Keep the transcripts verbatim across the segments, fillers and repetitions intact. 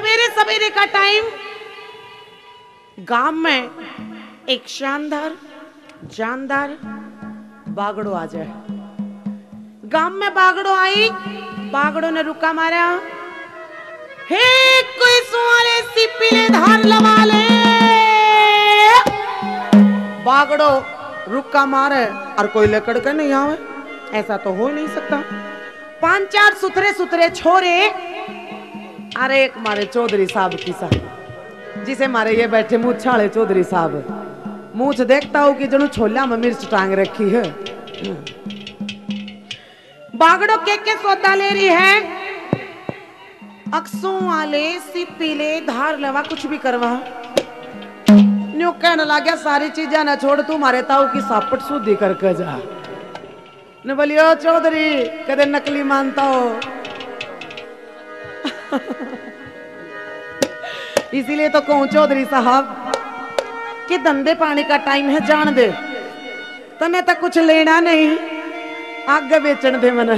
सवेरे सवेरे का टाइम गांव में एक शानदार जानदार बागड़ो आ जाए। गांव में बागड़ो आई, बागड़ो ने रुका मारा, हे कोई सुवाले सी पीले धार लवा ले। बागड़ो रुका मारे और कोई लेकर के नहीं आवे, ऐसा तो हो ही नहीं सकता। पांच चार सुथरे सुथरे छोरे, अरे एक मारे चौधरी साहब की सा, जिसे मारे ये बैठे मूछ वाले चौधरी साहब, मूछ देखता हूँ कि जनु छोला में मिर्च टांग रखी है। बागड़ो के के सौदा ले रही है, अक्सों वाले सी पीले धार लवा कुछ भी करवा। न्यू कहने लगा सारी चीजें ना छोड़, तू मारे ताऊ की सापट शुद्धि करके जा। ने बोलियो चौधरी कदे नकली मानता हो। इसीलिए तो कहूं चौधरी साहब कि धंधे पानी का टाइम है, जान दे तने तक कुछ लेना नहीं, आगे बेचन दे मन।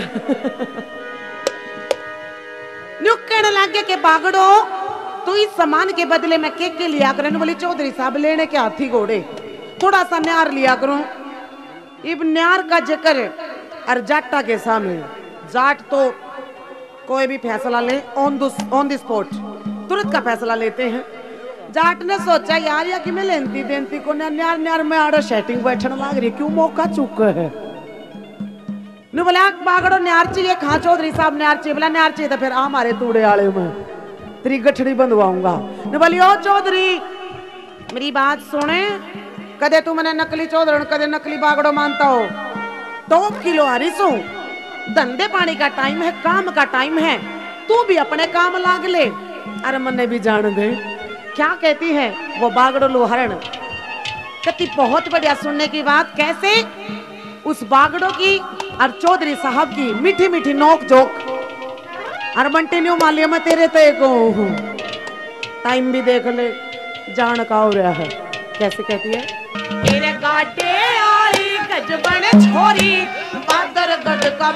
न्यू कहने लगे के बागड़ो तो इस सामान के बदले में केक के लिया करें। बोली चौधरी साहब लेने के हाथी घोड़े, थोड़ा सा न्यार लिया करूं। इब न्यार का जिक्र और जाटा के सामने, जाट तो कोई भी फैसला ले on the on the spot, तुरंत का फैसला लेते हैं। जाट ने सोचा यार या कि मैं लेंती देंती को न्यार न्यार में आड़ो सेटिंग बैठने लग रही, क्यों मौका चुका है। नु बोला बागड़ो न्यार चाहिए, कहाँ चौधरी साहब न्यार चाहिए। बोला न्यार चाहिए तो फिर आ मारे तूड़े आले में तेरी गठड़ी बंधवाऊंगा। नु बोली ओ चौधरी मेरी बात सुने, कदे तू मैंने नकली चौधरी कदे नकली बागड़ो मानता हो तो किलो हरीसू, धंधे पानी का टाइम है, काम का टाइम है, तू भी अपने काम लाग ले। अरे मन्ने भी जान दे क्या कहती है वो बागड़ो लोहरण। कहती बहुत बढ़िया, सुनने की बात। कैसे? उस बागड़ो की और चौधरी साहब की मीठी मीठी नोक जोक। और बंटी न्यू मालिया में तेरे तो एक टाइम भी देख ले, जान का हो रहा है। कैसे कहती है? तेरे गाटे आई गजबन छोरी बादर गढ़ का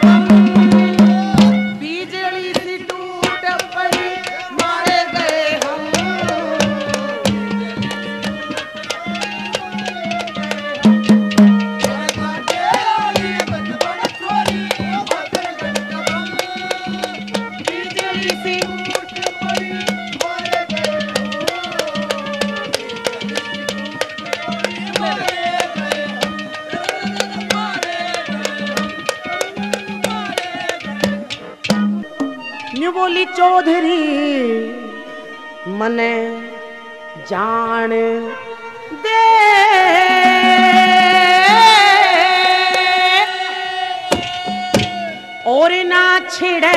बिजली सी टूट पड़ी मारे गए हम। बिजली सी टूट पड़ी मारे गए न्यू बोली चौधरी मने जान दे, और ना छिड़े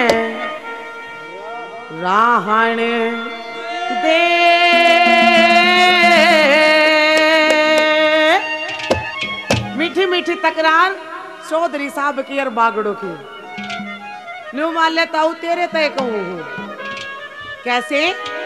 राहण दे। मीठी मीठी तकरार चौधरी साहब की और बागड़ो की। न्यू मान लेता हूं तेरे तय कहूं। कैसे?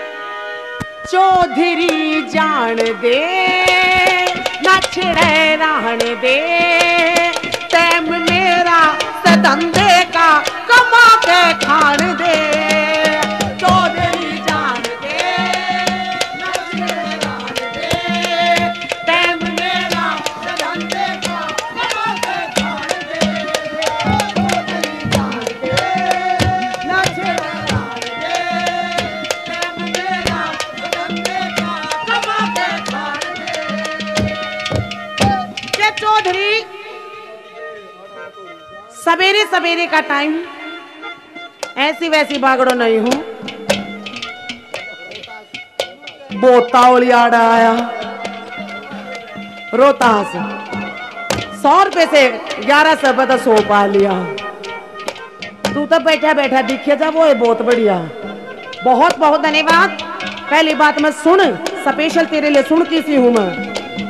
चौधरी जान दे ना छिड़े राहन दे, तैम मेरा सदंदे का कमा के खान दे। चौधरी जान दे ना छिड़े राहन दे, तैम मेरा सदंदे का कमा के खान दे। चौधरी जान दे ना छिड़े राहन दे, तैम मेरा सदंदे का कमा के खान दे। के चौधरी सवेरे सवेरे का टाइम, ऐसी वैसी बागड़ो नहीं हूं। बोतावली आड़ा आया रोहतास, सौ रुपए से ग्यारह सौ रुपए सौ पा लिया। तू तो बैठा बैठा दिखे जा, वो है बहुत बढ़िया। बहुत बहुत धन्यवाद। पहली बात मैं सुन, स्पेशल तेरे लिए सुनती सी हूं मैं।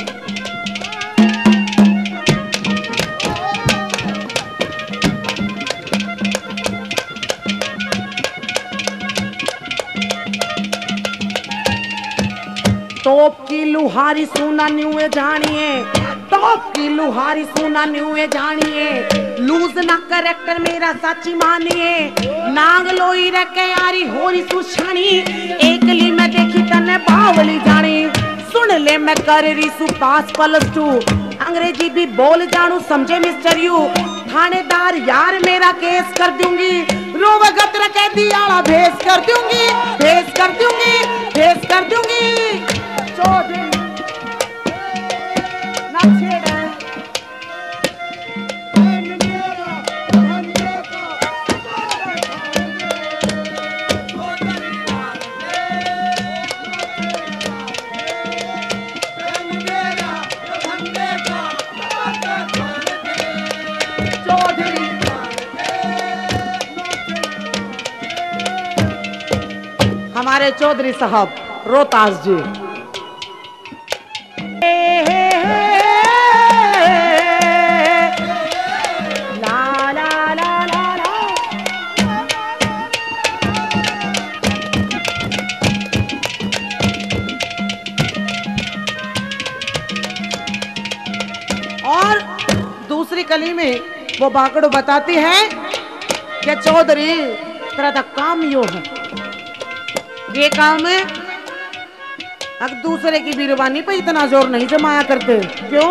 टॉप की लुहारी सुना न्यूए जानिए, टॉप की लुहारी सुना न्यूए जानिए, लूज ना करेक्टर मेरा सच मानिए नाग लोई रखे यारी होरी सुछानी एकली मैं देखी तने बावली जानी सुन ले मैं कर रही सु पास प्लस टू अंग्रेजी भी बोल जानू समझे मिस्टर यू थानेदार यार मेरा केस कर दूंगी रोवगत कैदी आला भेस कर दूंगी भेस कर दूंगी भेस कर दूंगी चौधरी ना छेड़े हमारे चौधरी साहब रोहतास जी ला ला ला ला ला और दूसरी कली में वो बाकड़ो बताती है कि चौधरी तेरा तो काम यो है ये काम है अब दूसरे की बीरबानी पे इतना जोर नहीं जमाया करते क्यों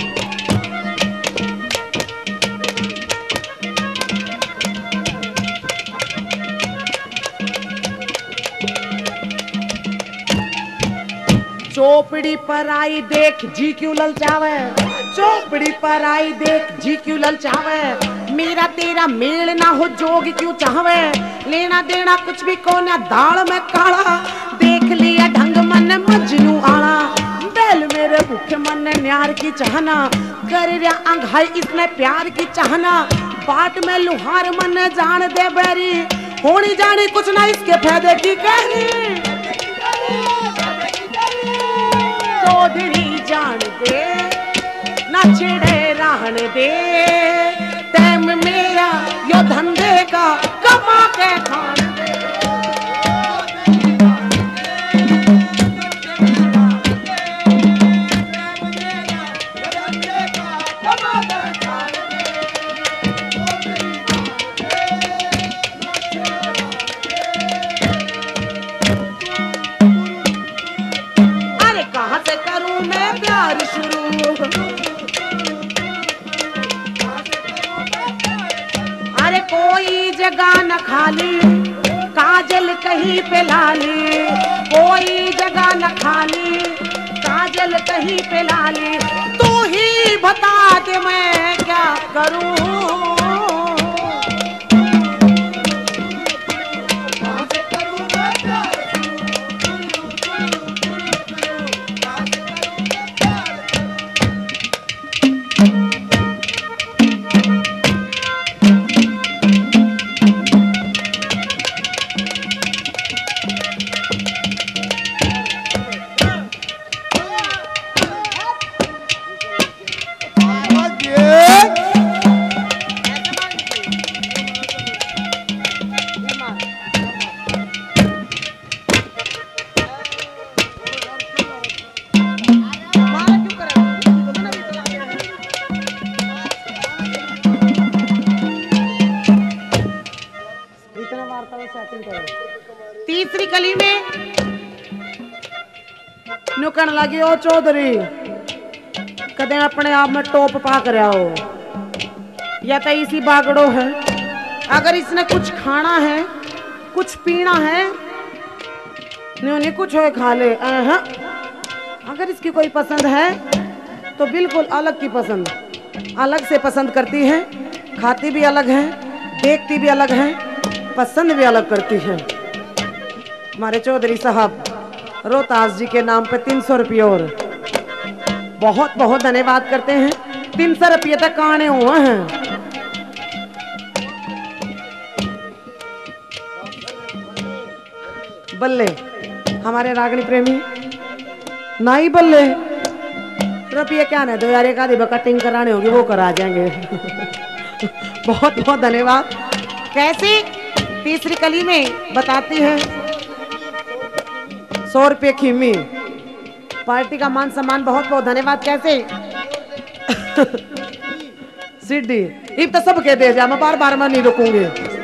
चौपड़ी पर आई देख जी क्यों ललचावे चौपड़ी पर आई देख जी क्यों ललचावे मेरा तेरा मेल ना हो जोग क्यों चाहवे लेना देना कुछ भी कोना दाल में काला देख लिया ढंग मन मजनू आला बैल मेरे भूखे मन ने न्यार की चाहना कर रहा अंघाई इसने प्यार की चाहना बाट में लुहार मन ने जान दे बैरी होनी जानी कुछ ना इसके फायदे की कहनी चौधरी जान दे ना छिड़े रहन दे टाइम मेरा यो धंधे का कमा के खान दे अरे कहाँ से करूं मैं प्यार शुरू अरे कोई जगह न खाली काजल कहीं पे लाली कोई जगह न खाली काजल कहीं पे लाली तू ही बता दे मैं क्या करूं तीसरी कली में नुकन लगी ओ चौधरी कदे अपने आप में टॉप पा कर आओ या तो इसी बागड़ो है अगर इसने कुछ खाना है कुछ पीना है नहीं कुछ हो खा ले अगर इसकी कोई पसंद है तो बिल्कुल अलग की पसंद अलग से पसंद करती है खाती भी अलग है देखती भी अलग है पसंद भी अलग करती है हमारे चौधरी साहब रोहतास जी के नाम पे तीन सौ रुपये और बहुत बहुत धन्यवाद करते हैं तीन सौ रुपये तक आने हुए हैं बल्ले हमारे रागनी प्रेमी नाई बल्ले रुपये क्या ना दो यार एक आधी कटिंग कराने होगी वो करा जाएंगे बहुत बहुत धन्यवाद कैसे तीसरी कली में बताती है सौ रुपये खीमी पार्टी का मान सम्मान बहुत बहुत धन्यवाद कैसे सीढ़ी इब तो सब कह दे जा, मैं बार बार मैं नहीं रुकूंगी।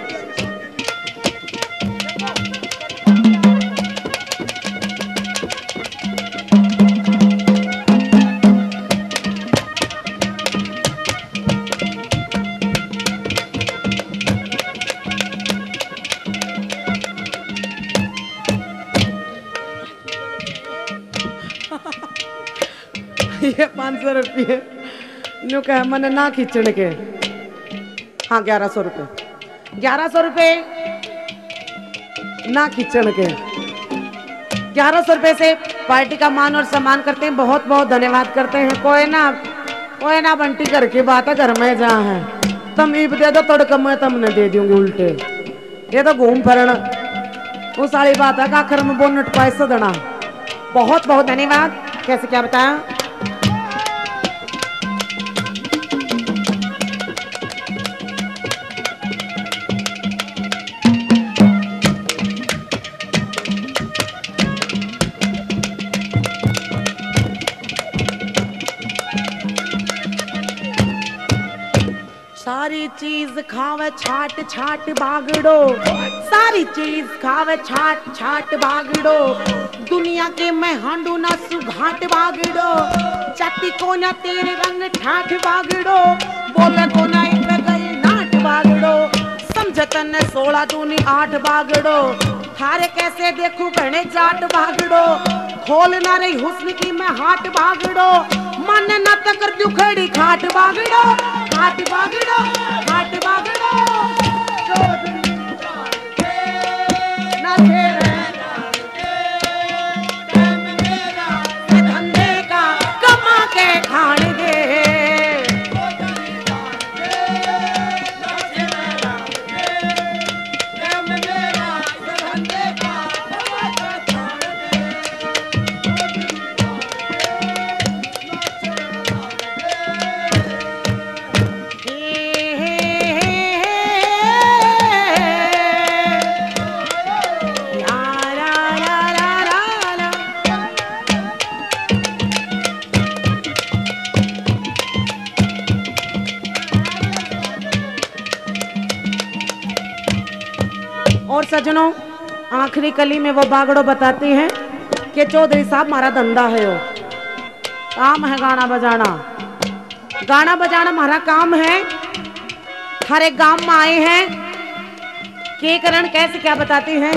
ये पाँच सौ रुपये न्यू कह मैंने ना खींचने के। हाँ ग्यारह सौ रुपये ग्यारह सौ रुपये ना खींचने के। ग्यारह सौ रुपये से पार्टी का मान और सम्मान करते हैं, बहुत बहुत धन्यवाद करते हैं। कोई ना कोई ना बंटी करके बात है घर में जहाँ है तुम ईब दे दो तोड़ कम तुमने दे दूंगी उल्टे। ये तो घूम फिरण वो सारी बात है आखिर में बोनट पैसा देना। बहुत बहुत धन्यवाद। कैसे क्या बताया? सारी चीज खावे छाट छाट बागड़ो, सारी चीज खावे छाट छाट बागड़ो। दुनिया के मैं हांडू ना सुघाट बागड़ो, जाति को ना तेरे रंग ठाठ बागड़ो, बोले को ना इन गई नाट बागड़ो। समझतन ने सोलह दूनी आठ बागड़ो, थारे कैसे देखूं घने जाट बागड़ो। खोल ना रही हुस्न की मैं हाट बागड़ो, मन न तक कर दुखड़ी खाट बागड़ो, खाट बागड़ो खाट बागड़ो। ना धंधे का कमा के खाने दे। और सजनों आखिरी कली में वो बागड़ो बताती हैं कि चौधरी साहब हमारा धंधा है, वो काम है गाना बजाना। गाना बजाना हमारा काम है। हर एक गांव में आए हैं के करण कैसे क्या बताती हैं?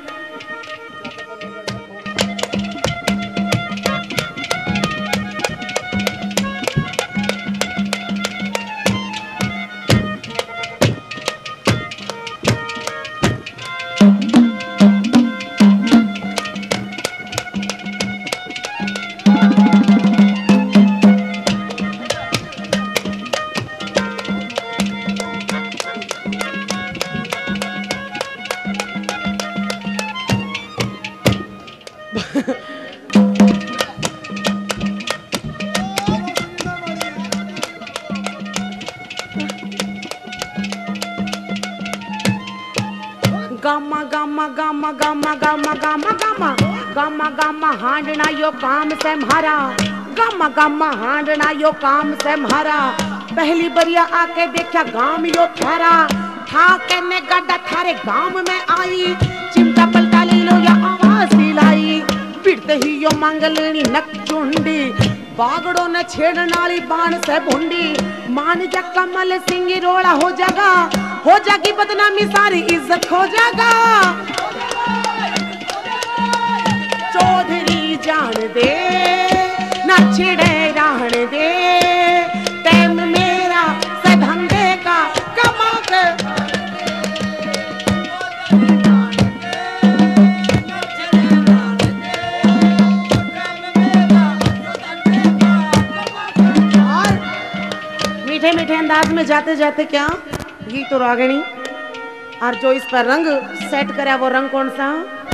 गामा गामा गामा गामा गामा गामा गामा गामा गामा हांडना यो काम से म्हारा, गामा गामा हांडना यो काम से म्हारा। पहली बरिया आके देखा गांव यो थारा, था कहने गड्ढा थारे गांव में आई। चिमटा पलटा ले लो या आवाज दिलाई, पिटते ही यो मंगलनी नक चुंडी। बागड़ों ने छेड़नाली बाण से भुंडी, मान जा कमल सिंह रोड़ा हो जागा, हो जागी बदनामी सारी इज्जत हो जागा। चौधरी जान दे ना छिड़े रहन दे, टाइम मेरा से धंधे का कमा के। मीठे मीठे अंदाज में जाते जाते क्या गीत तो रागिणी, और जो इस पर रंग सेट करा वो रंग कौन सा?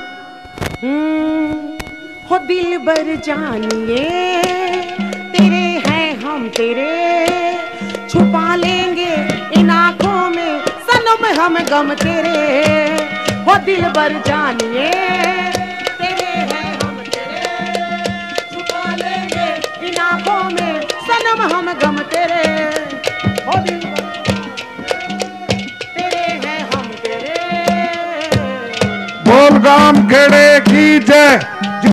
हम्म हो दिल बर जानिए तेरे हैं हम तेरे, छुपा लेंगे इन आंखों में सनम हम गम तेरे। हो दिल बर जानिए तेरे हैं हम तेरे, छुपा लेंगे इन आंखों में सनम हम गम तेरे। हो दिल राम खेड़े की जय।